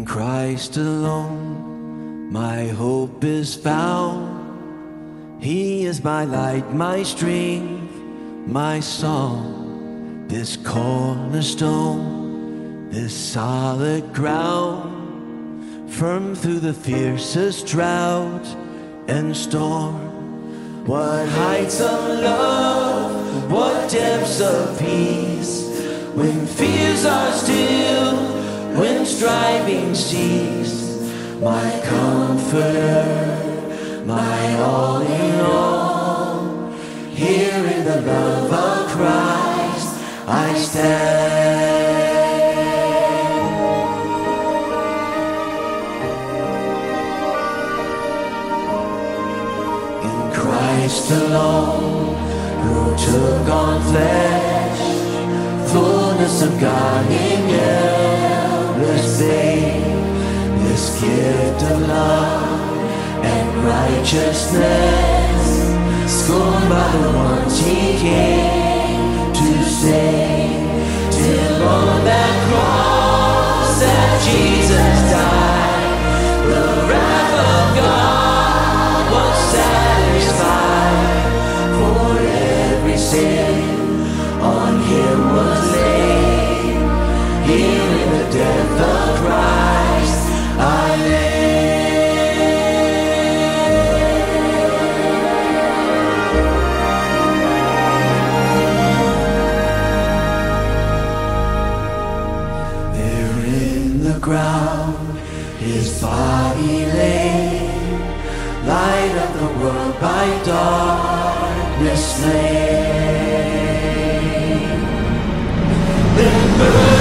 Christ alone my hope is found. He is my light, my strength, my song, this cornerstone, this solid ground, firm through the fiercest drought and storm. What heights of love, what depths of peace, when fears are still, when striving cease. My comforter, my all in all, here in the love of Christ I stand. In Christ alone, who took on flesh, fullness of God in endless faith, this gift of love and righteousness, scorned by the ones he came to save, till on that cross that Jesus died, the wrath of God was satisfied. For every sin on him was laid, here in the death of Christ I live. There in the ground his body lay, light of the world by darkness slain. Then